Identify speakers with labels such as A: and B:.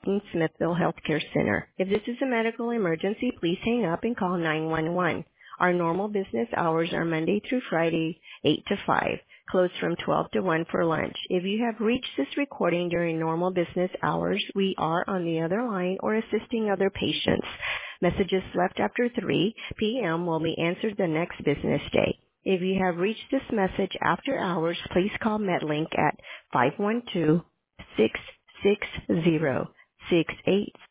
A: in Smithville Healthcare Center. If this is a medical emergency, please hang up and call 911. Our normal business hours are Monday through Friday, 8 to 5, closed from 12 to 1 for lunch. If you have reached this recording during normal business hours, we are on the other line or assisting other patients. Messages left after 3 p.m. will be answered the next business day. If you have reached this message after hours, please call MedLink at 512-660-68